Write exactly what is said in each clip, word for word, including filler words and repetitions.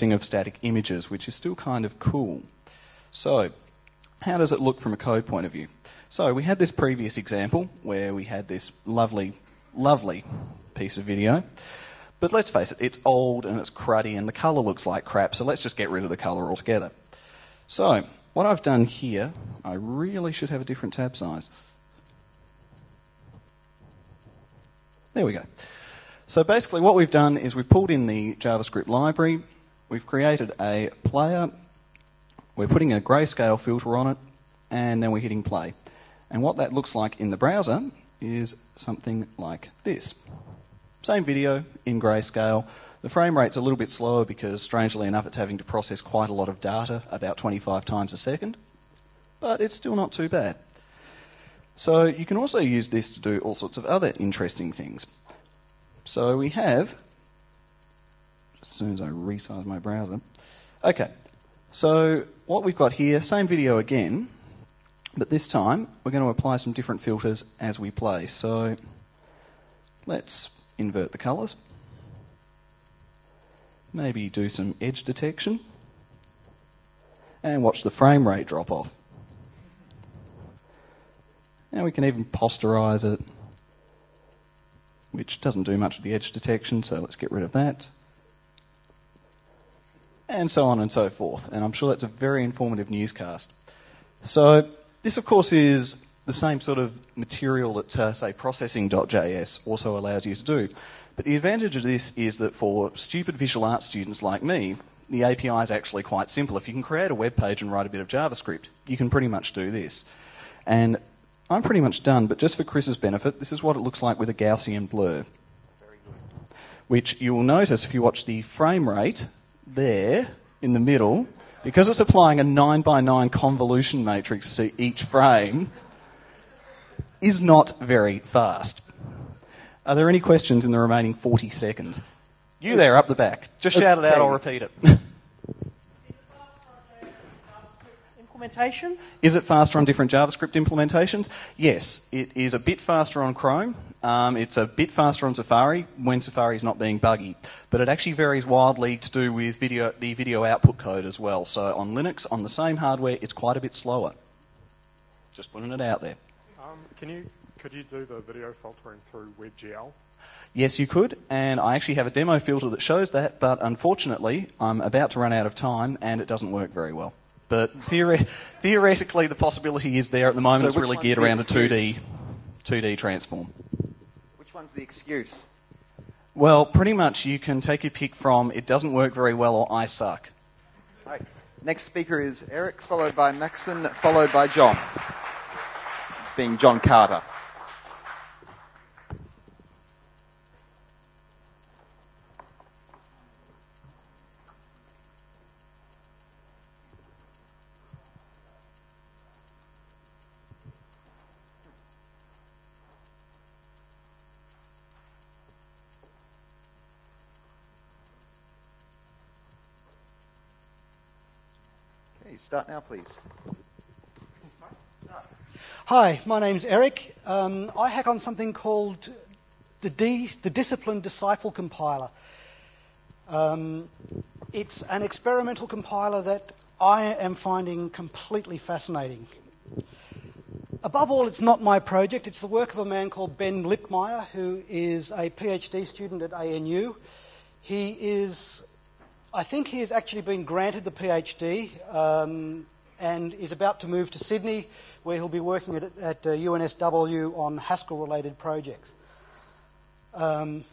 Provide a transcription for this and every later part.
processing of static images, which is still kind of cool. So, how does it look from a code point of view? So, we had this previous example where we had this lovely, lovely piece of video. But let's face it, it's old and it's cruddy and the colour looks like crap, so let's just get rid of the colour altogether. So, what I've done here, I really should have a different tab size. There we go. So basically what we've done is we've pulled in the JavaScript library, we've created a player, we're putting a grayscale filter on it, and then we're hitting play. And what that looks like in the browser is something like this. Same video in grayscale. The frame rate's a little bit slower because, strangely enough, it's having to process quite a lot of data, about twenty-five times a second. But it's still not too bad. So you can also use this to do all sorts of other interesting things. So we have, as soon as I resize my browser, okay, so what we've got here, same video again, but this time we're going to apply some different filters as we play. So let's invert the colours, maybe do some edge detection, and watch the frame rate drop off. And we can even posterize it, which doesn't do much of the edge detection, so let's get rid of that. And so on and so forth. And I'm sure that's a very informative newscast. So this, of course, is the same sort of material that, uh, say, processing dot J S also allows you to do. But the advantage of this is that for stupid visual arts students like me, the A P I is actually quite simple. If you can create a web page and write a bit of JavaScript, you can pretty much do this. And I'm pretty much done, but just for Chris's benefit, this is what it looks like with a Gaussian blur. Very good. Which you will notice if you watch the frame rate there in the middle, because it's applying a nine by nine convolution matrix to each frame, is not very fast. Are there any questions in the remaining forty seconds? You there, up the back. Just shout it out, I'll repeat it. Implementations? Is it faster on different JavaScript implementations? Yes, it is a bit faster on Chrome. Um, it's a bit faster on Safari when Safari is not being buggy. But it actually varies wildly to do with video, the video output code as well. So on Linux, on the same hardware, it's quite a bit slower. Just putting it out there. Um, can you, could you do the video filtering through WebGL? Yes, you could, and I actually have a demo filter that shows that, but unfortunately, I'm about to run out of time and it doesn't work very well. But theori- theoretically, the possibility is there at the moment. So it's really geared around a two D, two D transform. Which one's the excuse? Well, pretty much you can take your pick from it doesn't work very well or I suck. All right. Next speaker is Eric, followed by Maxon, followed by John, being John Carter. Start now, please. Hi, my name's Eric. Um, I hack on something called the, D, the Discipline Disciple Compiler. Um, it's an experimental compiler that I am finding completely fascinating. Above all, it's not my project. It's the work of a man called Ben Lipmeyer, who is a PhD student at A N U. He is... I think he has actually been granted the PhD um, and is about to move to Sydney, where he'll be working at, at uh, U N S W on Haskell-related projects. Um,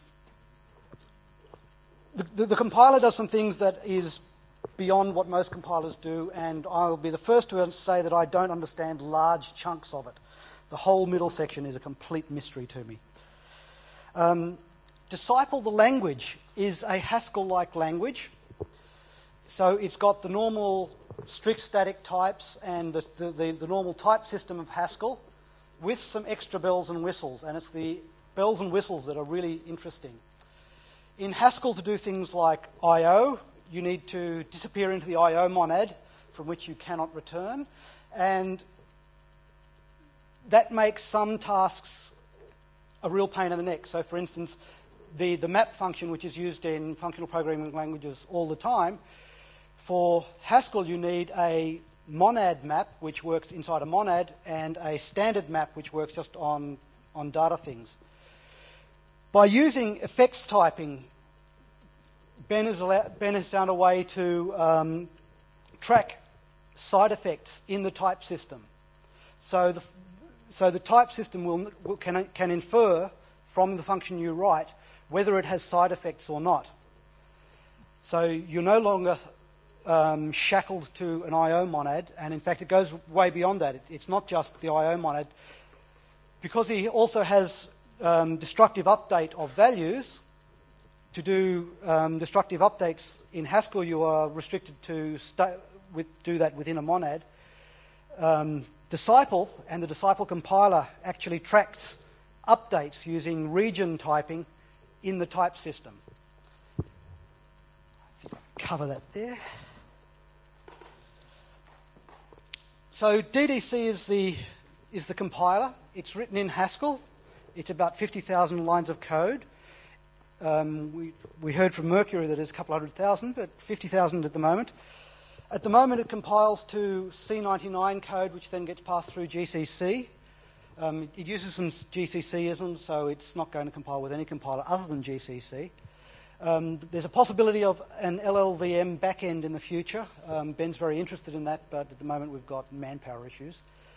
the, the, the compiler does some things that is beyond what most compilers do, and I'll be the first to say that I don't understand large chunks of it. The whole middle section is a complete mystery to me. Um, Disciple the language is a Haskell-like language. So it's got the normal strict static types and the, the, the, the normal type system of Haskell with some extra bells and whistles. And it's the bells and whistles that are really interesting. In Haskell, to do things like I O, you need to disappear into the I O monad from which you cannot return. And that makes some tasks a real pain in the neck. So, for instance, the, the map function, which is used in functional programming languages all the time, for Haskell you need a monad map, which works inside a monad, and a standard map, which works just on, on data things. By using effects typing, Ben has, allowed, Ben has found a way to um, track side effects in the type system. So the, so the type system will, will, can, can infer from the function you write whether it has side effects or not. So you're no longer um, shackled to an I O monad, and in fact it goes way beyond that. It, it's not just the I O monad. Because he also has um, destructive update of values, to do um, destructive updates in Haskell you are restricted to sta- with, do that within a monad. Um, Disciple and the Disciple compiler actually tracks updates using region typing in the type system. Cover that there. So D D C is the is the compiler. It's written in Haskell. It's about fifty thousand lines of code. Um, we we heard from Mercury that it's a couple hundred thousand, but fifty thousand at the moment. At the moment, it compiles to C ninety-nine code, which then gets passed through G C C. Um, it uses some G C C-isms, so it's not going to compile with any compiler other than G C C. Um, there's a possibility of an L L V M backend in the future. Um, Ben's very interested in that, but at the moment we've got manpower issues.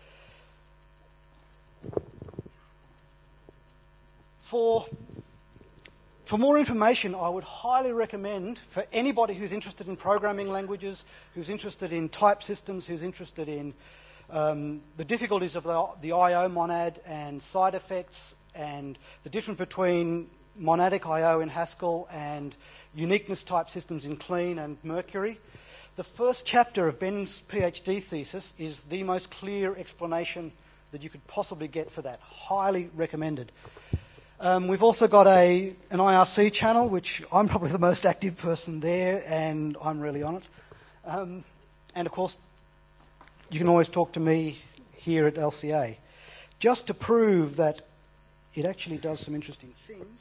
For, for more information, I would highly recommend for anybody who's interested in programming languages, who's interested in type systems, who's interested in um, the difficulties of the, the I O monad and side effects and the difference between monadic I O in Haskell and uniqueness type systems in Clean and Mercury. The first chapter of Ben's PhD thesis is the most clear explanation that you could possibly get for that. Highly recommended. Um, we've also got a an I R C channel, which I'm probably the most active person there, and I'm really on it. Um, and of course, you can always talk to me here at L C A. Just to prove that it actually does some interesting things.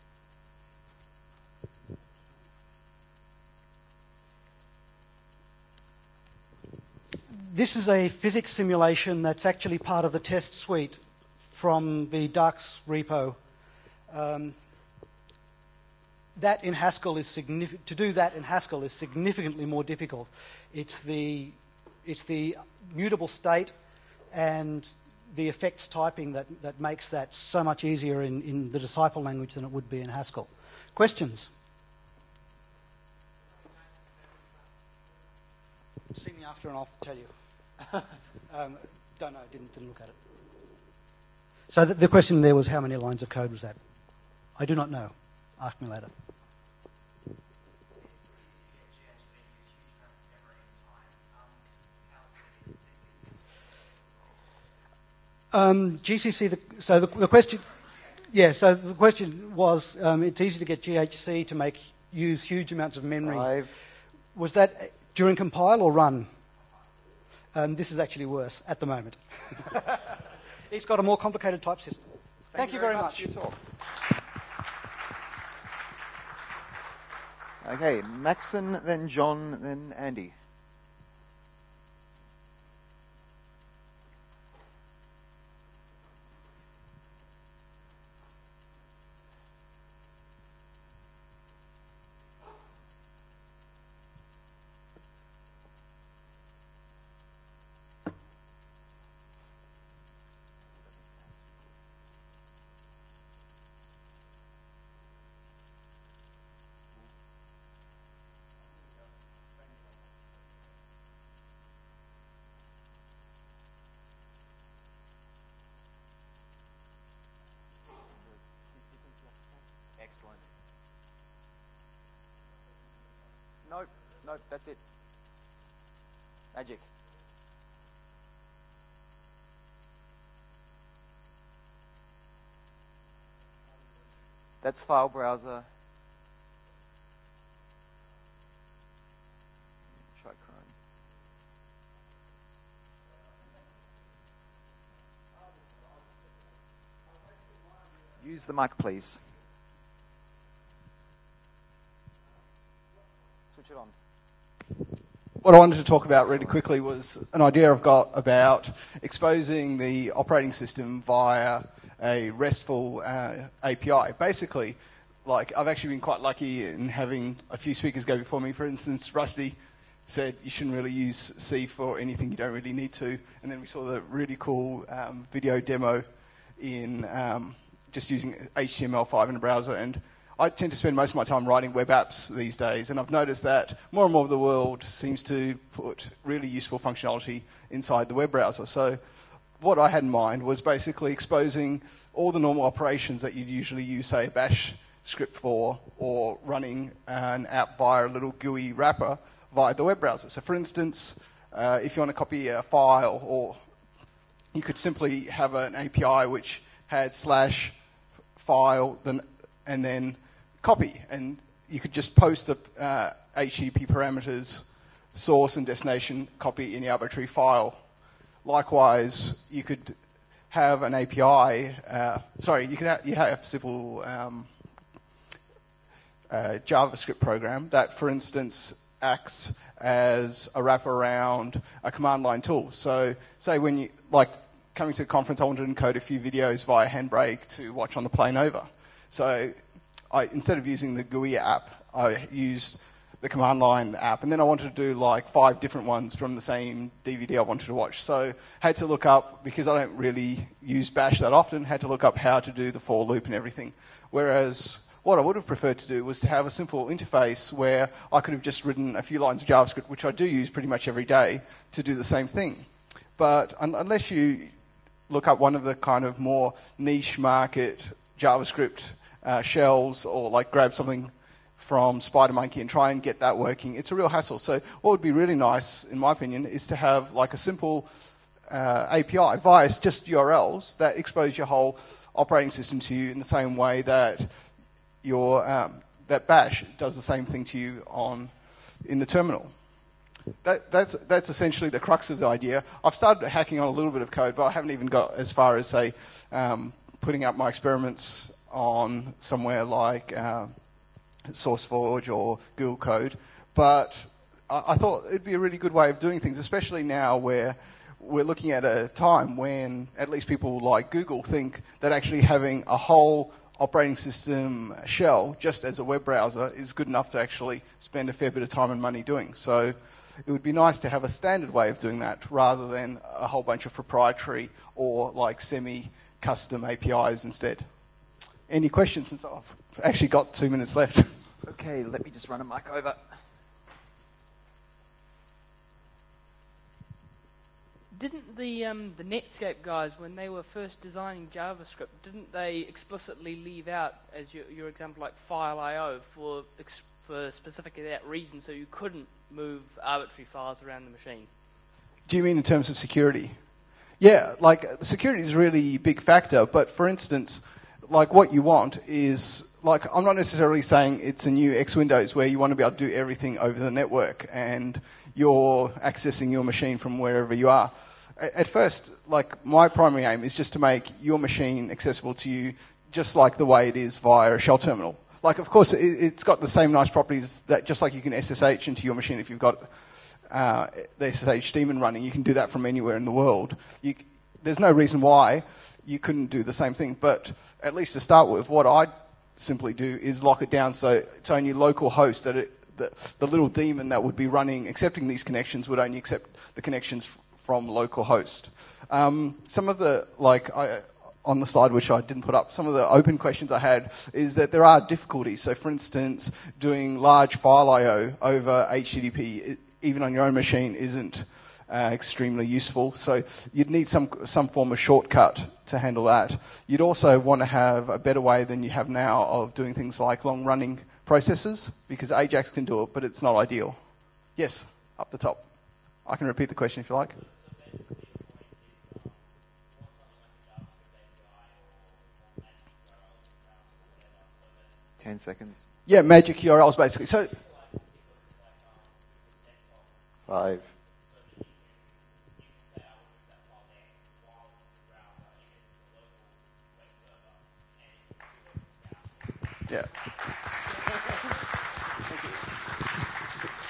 This is a physics simulation that's actually part of the test suite from the Darks repo. Um, that in Haskell is significant. To do that in Haskell is significantly more difficult. It's the it's the mutable state and the effects typing that, that makes that so much easier in, in the Disciple language than it would be in Haskell. Questions? See me after and I'll tell you. um, don't know, didn't, didn't look at it. So the, the question there was how many lines of code was that? I do not know. Ask me later. Um, G C C, the, so the, the question, yeah, so the question was, um, it's easy to get G H C to make use huge amounts of memory. Five. Was that during compile or run? Um, this is actually worse at the moment. It's got a more complicated type system. Thank, Thank you, you very, very much. much for your talk. Okay, Maxon, then John, then Andy. Excellent. Nope, nope, that's it. Magic. That's file browser. Try Chrome. Use the mic, please. switch it on. What I wanted to talk about really quickly was an idea I've got about exposing the operating system via a RESTful uh, A P I. Basically, like I've actually been quite lucky in having a few speakers go before me. For instance, Rusty said you shouldn't really use C for anything you don't really need to. And then we saw the really cool um, video demo in um, just using H T M L five in a browser. And I tend to spend most of my time writing web apps these days, and I've noticed that more and more of the world seems to put really useful functionality inside the web browser. So what I had in mind was basically exposing all the normal operations that you'd usually use, say, a bash script for, or running an app via a little G U I wrapper via the web browser. So for instance, uh, if you want to copy a file, or you could simply have an A P I which had slash file, then and then copy, and you could just post the uh, H T T P parameters, source and destination, copy any arbitrary file. Likewise, you could have an A P I, uh, sorry, you could have, you have simple um, uh, JavaScript program that, for instance, acts as a wraparound a command line tool. So say when you, like coming to a conference, I wanted to encode a few videos via Handbrake to watch on the plane over. So I, instead of using the G U I app, I used the command line app, and then I wanted to do like five different ones from the same D V D I wanted to watch. So I had to look up, because I don't really use Bash that often, had to look up how to do the for loop and everything. Whereas what I would have preferred to do was to have a simple interface where I could have just written a few lines of JavaScript, which I do use pretty much every day, to do the same thing. But un- unless you look up one of the kind of more niche market JavaScript uh, shells, or like grab something from SpiderMonkey and try and get that working, it's a real hassle. So what would be really nice, in my opinion, is to have like a simple uh, A P I via just U R Ls that expose your whole operating system to you in the same way that your um, that Bash does the same thing to you on in the terminal. That, that's that's essentially the crux of the idea. I've started hacking on a little bit of code, but I haven't even got as far as, say, um, putting up my experiments on somewhere like uh, SourceForge or Google Code. But I, I thought it'd be a really good way of doing things, especially now where we're looking at a time when at least people like Google think that actually having a whole operating system shell just as a web browser is good enough to actually spend a fair bit of time and money doing. So it would be nice to have a standard way of doing that rather than a whole bunch of proprietary or like semi-custom A P Is instead. Any questions, since I've actually got two minutes left? Okay, let me just run a mic over. Didn't the um, the Netscape guys, when they were first designing JavaScript, didn't they explicitly leave out, as your, your example, like file I O for ex- for specifically that reason, so you couldn't move arbitrary files around the machine? Do you mean in terms of security? Yeah, like security is a really big factor, but for instance, like what you want is, like I'm not necessarily saying it's a new X Windows where you want to be able to do everything over the network and you're accessing your machine from wherever you are. At first, like my primary aim is just to make your machine accessible to you just like the way it is via a shell terminal. Like, of course, it, it's got the same nice properties that just like you can S S H into your machine if you've got uh, the S S H daemon running, you can do that from anywhere in the world. You, there's no reason why you couldn't do the same thing, but at least to start with, what I simply do is lock it down so it's only local host that it, the, the little daemon that would be running, accepting these connections would only accept the connections f- from local host. Um, some of the, like, I, on the slide which I didn't put up, some of the open questions I had is that there are difficulties. So, for instance, doing large file I O over H T T P, it, even on your own machine, isn't uh, extremely useful. So you'd need some some form of shortcut to handle that. You'd also want to have a better way than you have now of doing things like long-running processes, because Ajax can do it, but it's not ideal. Yes, up the top. I can repeat the question if you like. Ten seconds. Yeah, magic U R Ls basically. So Five. yeah.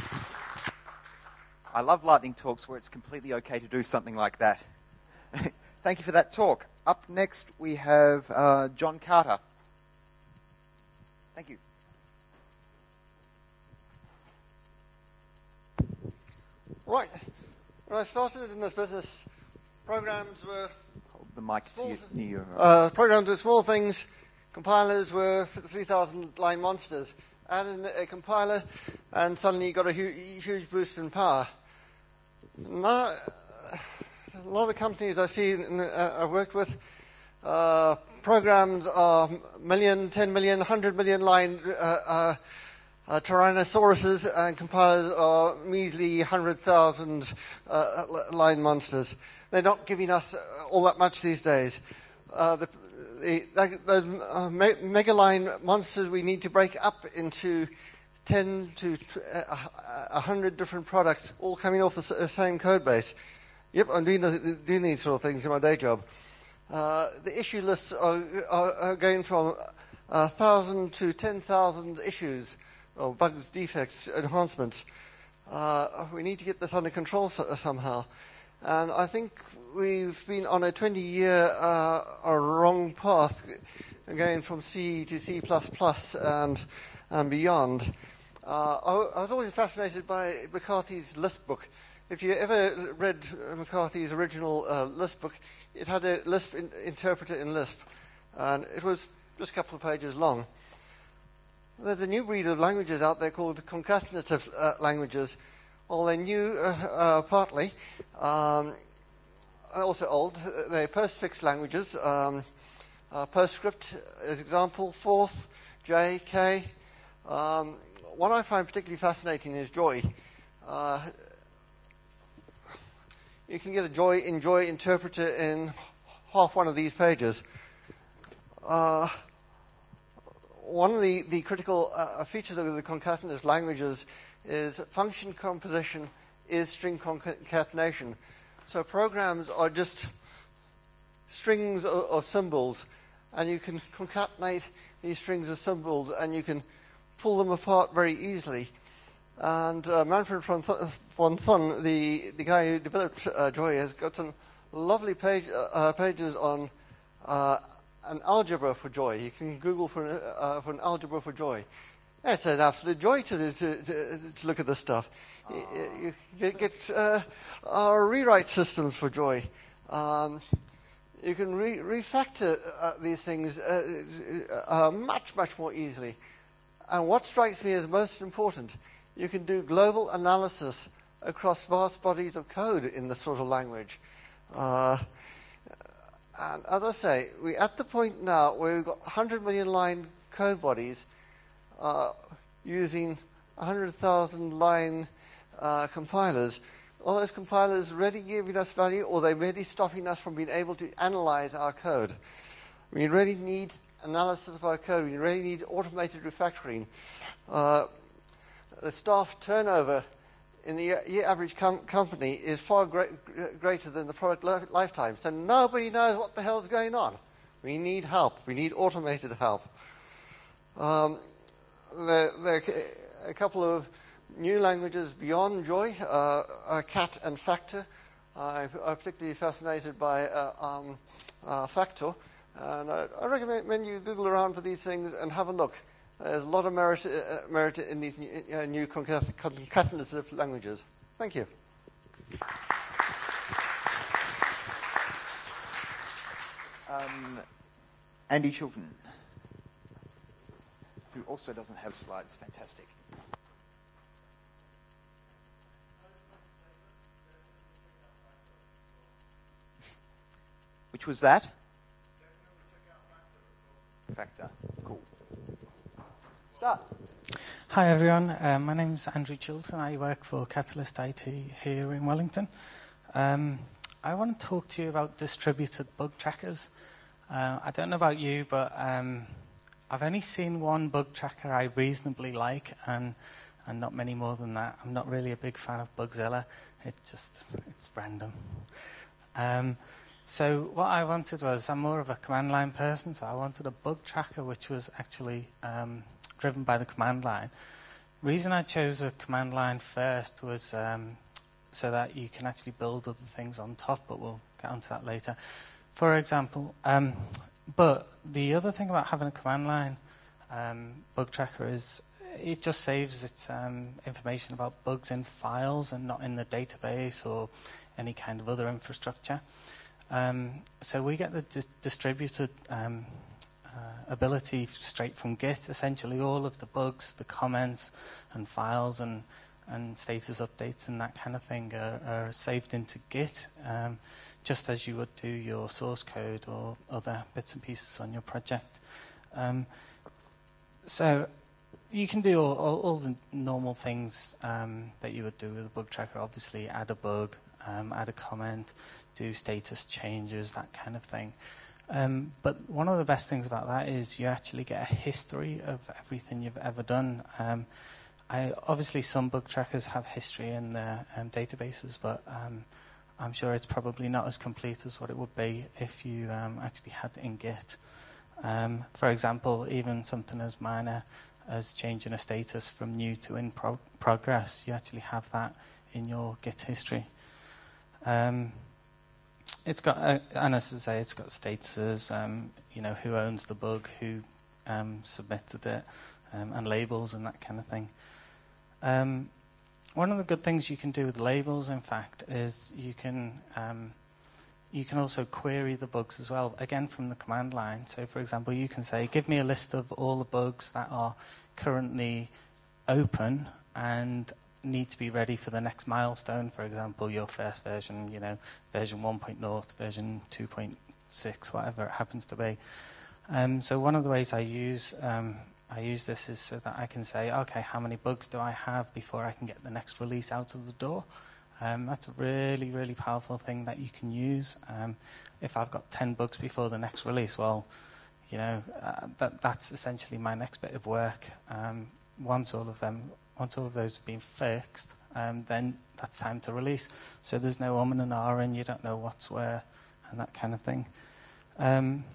I love lightning talks where it's completely okay to do something like that. Thank you for that talk. Up next we have uh, John Carter. Thank you. Right. When I started in this business, programs were Hold the mic to you, near your... uh, programs were small things. Compilers were three thousand line monsters. Add in a compiler, and suddenly you got a hu- huge boost in power. Now, a lot of the companies I see in the, uh, I've worked with, uh, programs are million, ten million, hundred million line uh, uh, uh, Tyrannosauruses, and compilers are measly hundred thousand uh, line monsters. They're not giving us all that much these days. Uh, the, the, those uh, me- megaline monsters we need to break up into ten to a hundred different products, all coming off the s- same code base. Yep, I'm doing, the, doing these sort of things in my day job. Uh, the issue lists are, are, are going from a thousand to ten thousand issues, or bugs, defects, enhancements. Uh, we need to get this under control so, somehow. And I think we've been on a twenty-year uh, a wrong path, going from C to C plus plus and and beyond. Uh, I, I was always fascinated by McCarthy's Lisp book. If you ever read McCarthy's original uh, Lisp book, it had a Lisp in, interpreter in Lisp, and it was just a couple of pages long. There's a new breed of languages out there called concatenative uh, languages. Well, they're new, uh, uh, partly, um, also old. They're postfix languages. Um, uh, PostScript is example, Forth, J, K. Um, one I find particularly fascinating is Joy. Uh, you can get a Joy in Joy interpreter in half one of these pages. Uh, one of the, the critical uh, features of the concatenative languages is function composition is string concatenation. So programs are just strings of, of symbols, and you can concatenate these strings of symbols, and you can pull them apart very easily. And uh, Manfred von, Th- von Thun, the, the guy who developed uh, Joy, has got some lovely page, uh, pages on uh, an algebra for Joy. You can Google for, uh, for an algebra for Joy. It's an absolute joy to to, to, to look at this stuff. Oh. You, you get uh, our rewrite systems for Joy. Um, you can re- refactor uh, these things uh, uh, much, much more easily. And what strikes me as most important, you can do global analysis across vast bodies of code in this sort of language. Uh, and as I say, we're at the point now where we've got one hundred million line code bodies Uh, using one hundred thousand line uh, compilers. Are those compilers really giving us value, or are they really stopping us from being able to analyze our code? We really need analysis of our code. We really need automated refactoring. Uh, the staff turnover in the year average com- company is far great, greater than the product li- lifetime. So nobody knows what the hell's going on. We need help. We need automated help. Um, There, there are a couple of new languages beyond Joy, uh, uh, Cat and Factor. Uh, I'm particularly fascinated by uh, um, uh, Factor, and I, I recommend you Google around for these things and have a look. There's a lot of merit, uh, merit in these new, uh, new concatenative languages. Thank you. Um, Andy Chilton, who also doesn't have slides. Fantastic. Which was that? Factor. Cool. Start. Hi everyone, uh, my name is Andrew Chilton. I work for Catalyst I T here in Wellington. Um, I want to talk to you about distributed bug trackers. Uh, I don't know about you, but um, I've only seen one bug tracker I reasonably like, and and not many more than that. I'm not really a big fan of Bugzilla. It just it's random. Um, so what I wanted was, I'm more of a command line person, so I wanted a bug tracker which was actually um, driven by the command line. The reason I chose a command line first was um, so that you can actually build other things on top, but we'll get onto that later. For example, um, but the other thing about having a command line um, bug tracker is it just saves its um, information about bugs in files and not in the database or any kind of other infrastructure. Um, so we get the di- distributed um, uh, ability straight from Git. Essentially, all of the bugs, the comments, and files and and status updates and that kind of thing are, are saved into Git, um, just as you would do your source code or other bits and pieces on your project. Um, so you can do all, all, all the normal things um, that you would do with a bug tracker. Obviously, add a bug, um, add a comment, do status changes, that kind of thing. Um, but one of the best things about that is you actually get a history of everything you've ever done. Um, I, obviously, some bug trackers have history in their um, databases, but um, I'm sure it's probably not as complete as what it would be if you um, actually had it in Git. Um, for example, even something as minor as changing a status from new to in pro- progress, you actually have that in your Git history. Um, it's got, uh, and as I say, it's got statuses, um, you know, who owns the bug, who um, submitted it, um, and labels and that kind of thing. Um, one of the good things you can do with labels, in fact, is you can um, you can also query the bugs as well, again from the command line. So, for example, you can say, give me a list of all the bugs that are currently open and need to be ready for the next milestone. For example, your first version, you know, version one point oh, version two point six, whatever it happens to be. Um, so one of the ways I use um, I use this is so that I can say, okay, how many bugs do I have before I can get the next release out of the door? Um, that's a really, really powerful thing that you can use. Um, if I've got ten bugs before the next release, well, you know, uh, that that's essentially my next bit of work. Um, once all of them, once all of those have been fixed, um, then that's time to release. So there's no um and an ah, and you don't know what's where, and that kind of thing. Um,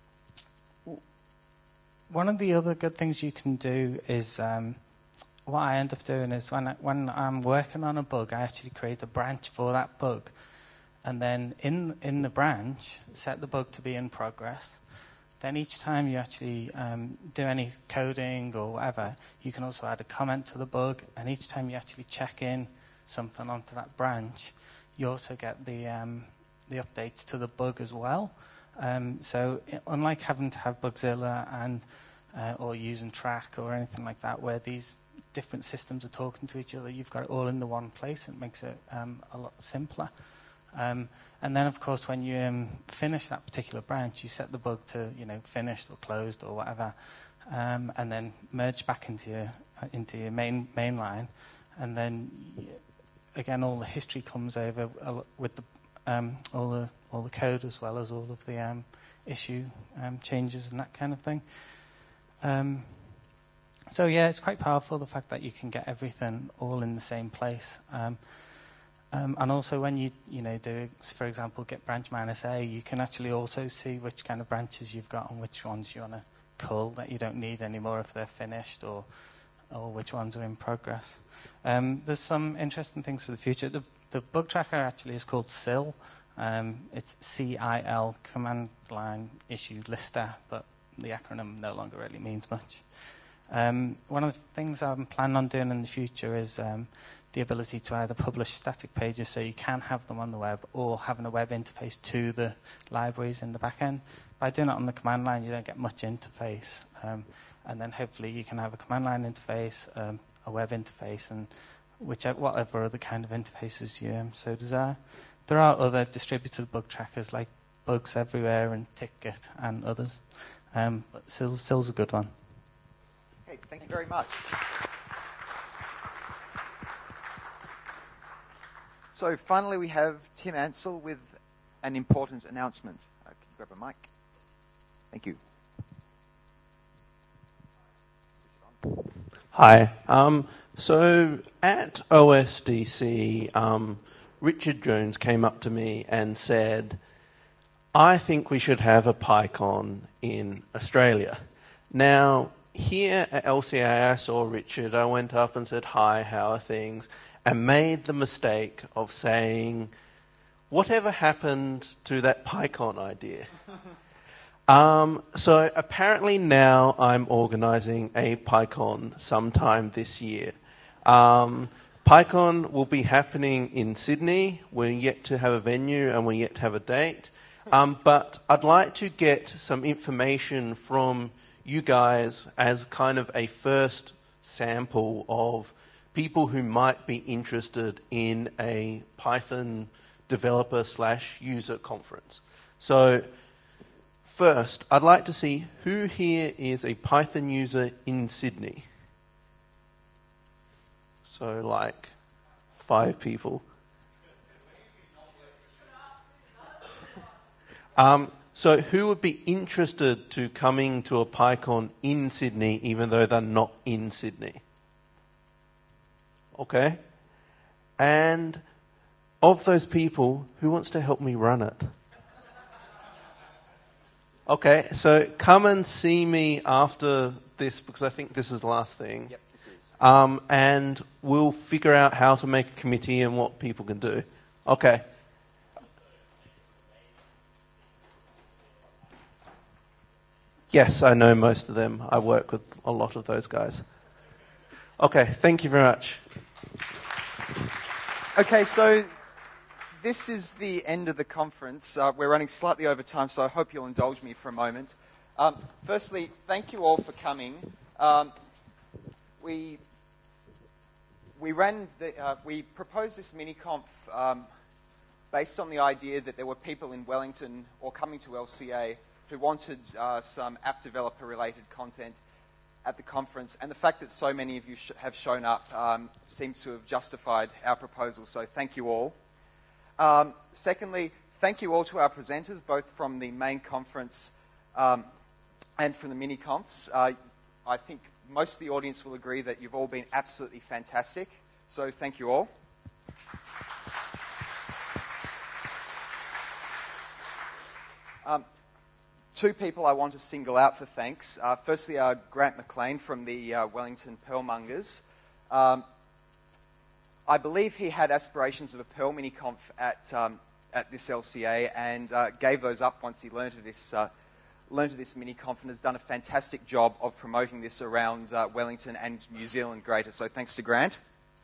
One of the other good things you can do is, um, what I end up doing is when, I, when I'm working on a bug, I actually create a branch for that bug. And then in in the branch, set the bug to be in progress. Then each time you actually um, do any coding or whatever, you can also add a comment to the bug. And each time you actually check in something onto that branch, you also get the um, the updates to the bug as well. Um, so it, unlike having to have Bugzilla and uh, or using Track or anything like that, where these different systems are talking to each other, you've got it all in the one place. It makes it um, a lot simpler. Um, and then, of course, when you um, finish that particular branch, you set the bug to, you know, finished or closed or whatever, um, and then merge back into your uh, into your main main line, and then y- again all the history comes over with the um, all the all the code as well as all of the um, issue um, changes and that kind of thing. Um, so yeah, it's quite powerful, the fact that you can get everything all in the same place. Um, um, and also when you you know do, for example, get branch minus A, you can actually also see which kind of branches you've got and which ones you want to cull that you don't need anymore if they're finished, or or which ones are in progress. Um, there's some interesting things for the future. The, the bug tracker actually is called C I L. Um, it's C I L, Command Line Issue Lister, but the acronym no longer really means much. Um, one of the things I'm planning on doing in the future is um, the ability to either publish static pages so you can have them on the web, or having a web interface to the libraries in the back end. By doing it on the command line, you don't get much interface. Um, and then hopefully you can have a command line interface, um, a web interface, and whichever, whatever other kind of interfaces you um, so desire. There are other distributed bug trackers like Bugs Everywhere and TickGit and others. Um, but C I L, C I L's a good one. Okay, thank you very much. So finally we have Tim Ansell with an important announcement. Uh, can you grab a mic? Thank you. Hi. Um, so at O S D C, um, Richard Jones came up to me and said, I think we should have a PyCon in Australia. Now, here at L C A, I saw Richard. I went up and said, hi, how are things? and made the mistake of saying, whatever happened to that PyCon idea? um, so apparently now I'm organising a PyCon sometime this year. Um, PyCon will be happening in Sydney. We're yet to have a venue and we're yet to have a date. Um, but I'd like to get some information from you guys as kind of a first sample of people who might be interested in a Python developer slash user conference. So first, I'd like to see who here is a Python user in Sydney. So like five people. Um, so who would be interested to coming to a PyCon in Sydney even though they're not in Sydney? Okay. And of those people, who wants to help me run it? Okay, so come and see me after this because I think this is the last thing. Yep, this is. Um, and we'll figure out how to make a committee and what people can do. Okay. Yes, I know most of them. I work with a lot of those guys. Okay, thank you very much. Okay, so this is the end of the conference. Uh, we're running slightly over time, so I hope you'll indulge me for a moment. Um, firstly, thank you all for coming. Um, we we ran the, uh, we proposed this mini-conf um, based on the idea that there were people in Wellington or coming to L C A who wanted uh, some app developer-related content at the conference, and the fact that so many of you sh- have shown up um, seems to have justified our proposal, so thank you all. Um, secondly, thank you all to our presenters, both from the main conference um, and from the mini-confs. Uh, I think most of the audience will agree that you've all been absolutely fantastic, so thank you all. Um, Two people I want to single out for thanks. Uh, firstly, uh, Grant McLean from the uh, Wellington Perlmongers. Um, I believe he had aspirations of a Perl mini-conf at um, at this L C A and uh, gave those up once he learned of this uh, learned of this mini-conf and has done a fantastic job of promoting this around uh, Wellington and New Zealand greater. So thanks to Grant.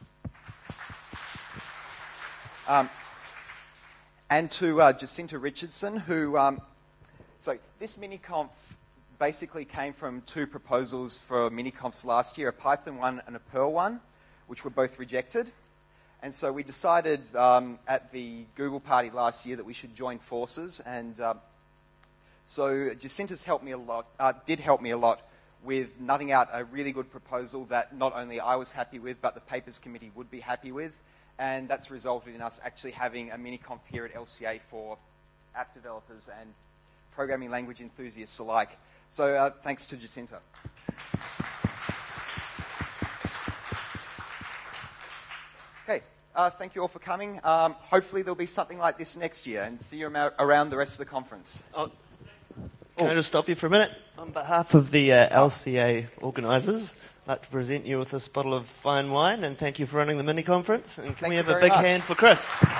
Um, and to uh, Jacinta Richardson, who... Um, So this mini-conf basically came from two proposals for mini-confs last year, a Python one and a Perl one, which were both rejected. And so we decided um, at the Google party last year that we should join forces. And uh, so Jacinta's helped me a lot, uh, did help me a lot with nutting out a really good proposal that not only I was happy with, but the Papers Committee would be happy with. And that's resulted in us actually having a mini-conf here at L C A for app developers and programming language enthusiasts alike. So uh, thanks to Jacinta. Okay, uh, thank you all for coming. Um, hopefully there'll be something like this next year, and see you around the rest of the conference. Oh, can oh. I just stop you for a minute? On behalf of the uh, L C A organisers, I'd like to present you with this bottle of fine wine, and thank you for running the mini-conference. And can thank we have a big much. hand for Chris?